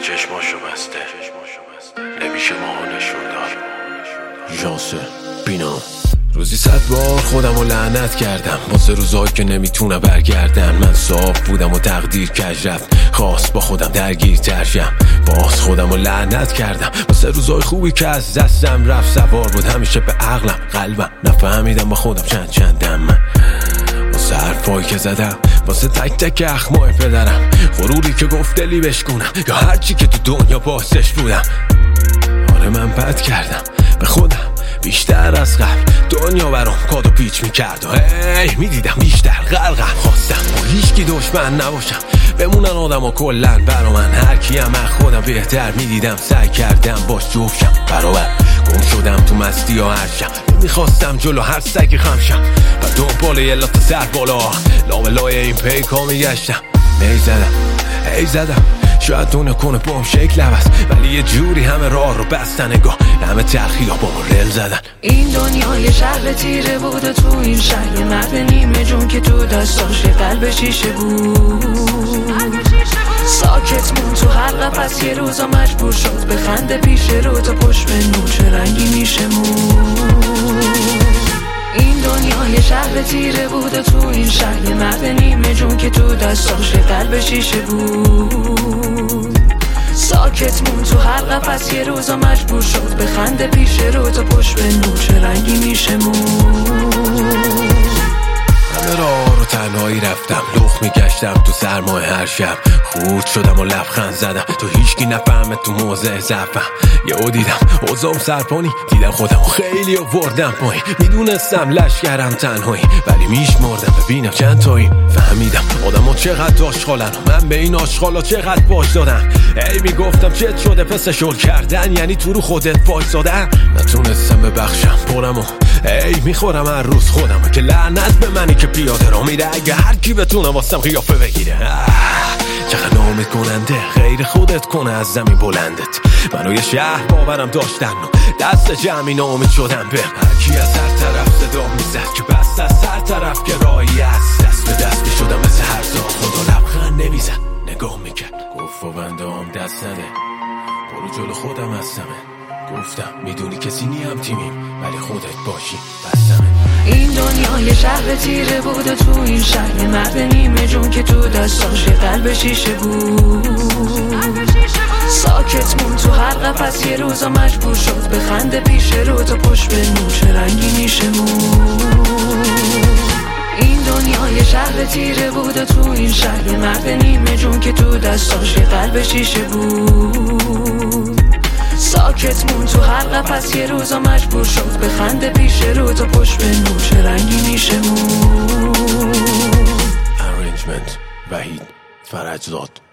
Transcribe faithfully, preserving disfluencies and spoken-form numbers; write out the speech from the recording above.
چشماشو بسته نمیشه ما نشون داد. ژانسه بینا روزی صد بار خودم رو لعنت کردم واسه روزایی که نمیتونم برگردم. من صاف بودم و تقدیر کج رفت خواست با خودم درگیر ترشم. باز خودم رو لعنت کردم واسه روزای خوبی که از دستم رفت. سوار بود همیشه به عقلم قلبم نفهمیدم با خودم چند چندم. من واسه حرفایی که زدم واسه تک تک اخمای پدرم. غروری که گفت دلی بشکونم یا هرچی که تو دنیا باعثش بودم. آره من بد کردم به خودم بیشتر از قبل. دنیا برام کاد و پیچ میکرد و هی میدیدم بیشتر غرقم. خواستم با هیچکی دشمن نباشم بمونن آدم ها کلن برا من. هر کیم از خودم بهتر میدیدم سعی کردم باش جفتشم برابر. گم شدم تو مستی و هرشم نمیخواستم جلو هر سگی خمشم و دنبال یه لات سر بالا لاملای این پیکا میگشتم. می زدم هی زدم شاید دونه کنه بام شکل عوض ولی یه جوری همه راه رو بستن. نگاه همه تلخی ها با رل زدن. این دنیا یه شهر تیره بود و تو این شهر یه مرد نیمه جون که تو دستاش قلب شیشه بود. ساکت مون تو هر قفس یه روزا مجبور شد به خنده پیش رو تا پشت به نور چه رنگی میشه مون. این دنیا یه شهر تیره بود و تو این شهر یه مرد نیمه جون که تو دستاش قلب شیشه بود. ساکت مون تو هر قفس یه روزا مجبور شد به خنده پیش رو تا پشت به نور چه رنگی میشه مون. همه راه رو تنهایی رفتم لخ میگشتم تو سرمای هر شب. خورد شدم و لبخند زدم تو هیچکی نفهمه تو موضع ضعفم. یهو دیدم اوضاعم سرپانی دیدم خودم خیلی آوردم پایین. میدونستم لشکرم تنهایی ولی میشمردم ببینم چند تایی. فهمیدم آدم ها چقدر آشغالن و من به این آشغالا چقدر باج دادم. ای میگفتم چت شده پس شل کردن یعنی تو رو خودت باج دادن. نتونستم ببخشم پرم و ای میخورم هر روز خودم که لعنت به منی که پیاده را میره. اگه هر کی بتونه واسم قیافه بگیره چقدر نامید کننده غیر خودت کنه از زمین بلندت. منو یه شهر باورم داشتن و دست جمعی نامید شدم به هر کی از هر طرف صدا میزد که بست از هر طرف که راهی است. دست به دست میشدم مثل هر زا خدا لبخند نمیزد نگاه میکرد گفت و بنده هم دست نده برو جلو خودم هستمه. گفتم میدونی کسی نیم تیمیم ولی خودت باشی بستمه. این دنیا یه شهر تیره بود و تو این شهر یه مرد نیمه جون که تو دستاش قلب شیشه بود. ساکت مون تو هر قفس یه روزا مجبور شد به خنده پیش رو تا پشت به نور چه رنگی میشه مون. این دنیا یه شهر تیره بود و تو این شهر یه مرد نیمه جون که تو دستاش قلب شیشه بود. ساکت مون تو هر قفس یه روزا مجبور شد به خنده پیش رو تا پشت به نور چه رنگی میشه مون. Arrangement وحید فرجزاد.